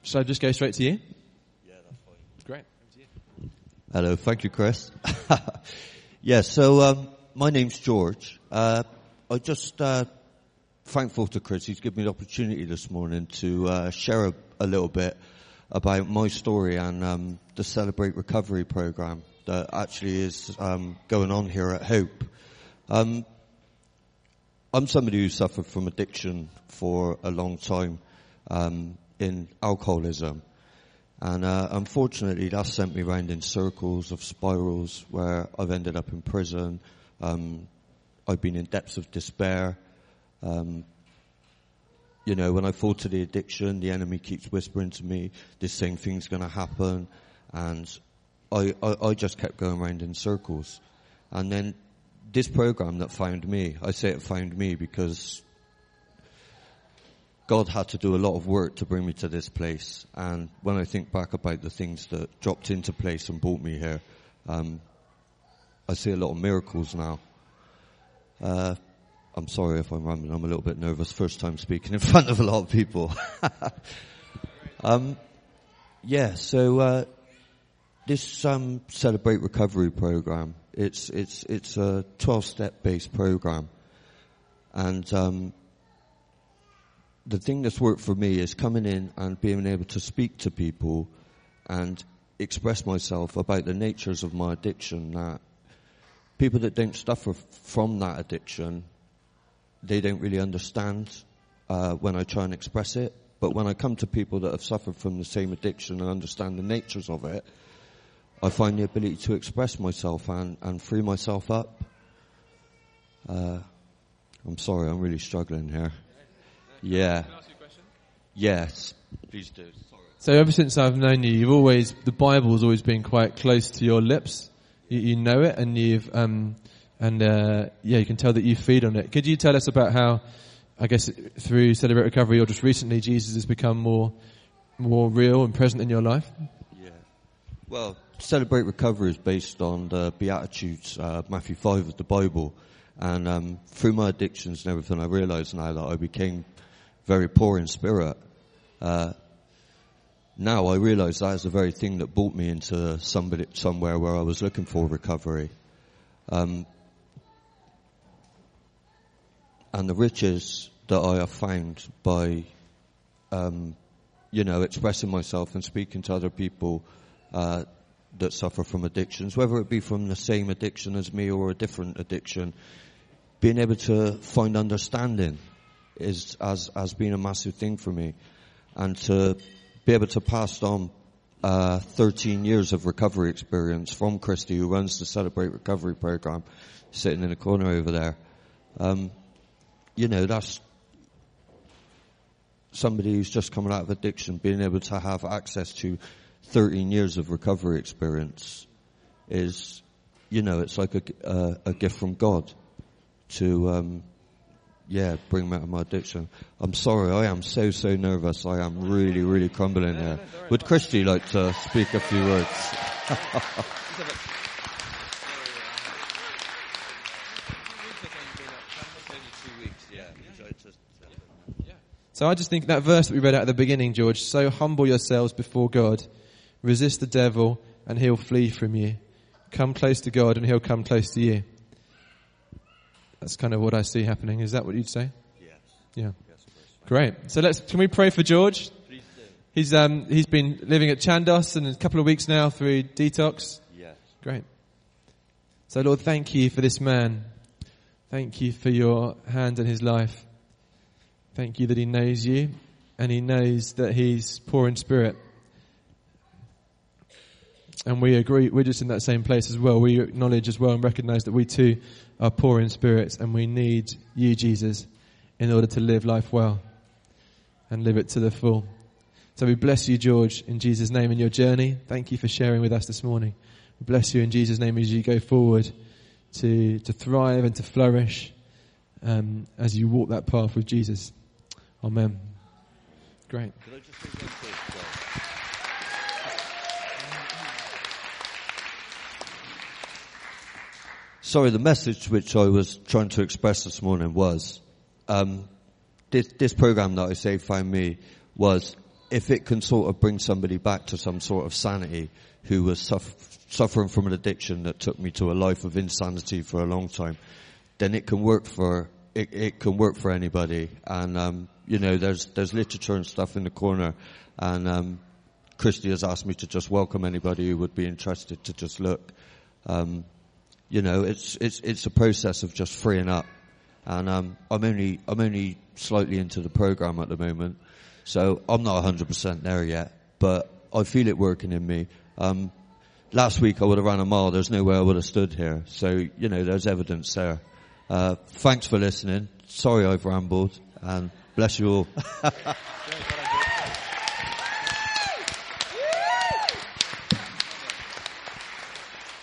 Shall I just go straight to you? Yeah, that's fine. Great. Hello, thank you, Chris. Yeah, so my name's George. I just thankful to Chris. He's given me the opportunity this morning to share a little bit about my story and the Celebrate Recovery program that actually is going on here at Hope. I'm somebody who suffered from addiction for a long time in alcoholism. And unfortunately, that sent me round in circles of spirals where I've ended up in prison. I've been in depths of despair. When I fall to the addiction, the enemy keeps whispering to me, this same thing's going to happen. And I just kept going round in circles. And then this program that found me, I say it found me because God had to do a lot of work to bring me to this place. And when I think back about the things that dropped into place and brought me here, I see a lot of miracles now. I'm sorry if I'm rambling. I'm a little bit nervous. First time speaking in front of a lot of people. This Celebrate Recovery program, it's a 12-step based program. And the thing that's worked for me is coming in and being able to speak to people and express myself about the natures of my addiction. That people that don't suffer from that addiction, they don't really understand when I try and express it. But when I come to people that have suffered from the same addiction and understand the natures of it, I find the ability to express myself and free myself up. I'm sorry, I'm really struggling here. Yeah. Can I ask you a question? Yes, please do. Sorry. So ever since I've known you, the Bible's always been quite close to your lips. You know it, and you can tell that you feed on it. Could you tell us about how, I guess, through Celebrate Recovery or just recently, Jesus has become more real and present in your life? Yeah. Well, Celebrate Recovery is based on the Beatitudes, Matthew 5 of the Bible. And through my addictions and everything, I realise now that I became very poor in spirit. Now I realise that is the very thing that brought me into somewhere where I was looking for recovery. And the riches that I have found by, expressing myself and speaking to other people that suffer from addictions, whether it be from the same addiction as me or a different addiction, being able to find understanding has been a massive thing for me. And to be able to pass on 13 years of recovery experience from Christy, who runs the Celebrate Recovery program, sitting in the corner over there. That's somebody who's just coming out of addiction, being able to have access to 13 years of recovery experience is, it's like a gift from God to, bring me out of my addiction. I'm sorry, I am so nervous. I am really, really crumbling here. Would Christy like to speak a few words? So I just think that verse that we read out at the beginning, George, so humble yourselves before God, resist the devil and he'll flee from you. Come close to God and he'll come close to you. That's kind of what I see happening. Is that what you'd say? Yes. Yeah. Yes, great. So can we pray for George? Please do. He's been living at Chandos and a couple of weeks now through detox. Yes. Great. So Lord, thank you for this man. Thank you for your hand in his life. Thank you that he knows you and he knows that he's poor in spirit. And we agree, we're just in that same place as well. We acknowledge as well and recognize that we too are poor in spirit and we need you, Jesus, in order to live life well and live it to the full. So we bless you, George, in Jesus' name in your journey. Thank you for sharing with us this morning. We bless you in Jesus' name as you go forward to thrive and to flourish as you walk that path with Jesus. Amen. Great. Could I just say one thing? Sorry, the message which I was trying to express this morning was, this program that I say found me was, if it can sort of bring somebody back to some sort of sanity who was suffering from an addiction that took me to a life of insanity for a long time, then it can work for anybody. And there's literature and stuff in the corner, and Christy has asked me to just welcome anybody who would be interested to just look. It's a process of just freeing up, and I'm only slightly into the program at the moment, so I'm not 100% there yet, but I feel it working in me. Last week I would have ran a mile. There's no way I would have stood here. So, there's evidence there. Thanks for listening. Sorry I've rambled, and bless you all.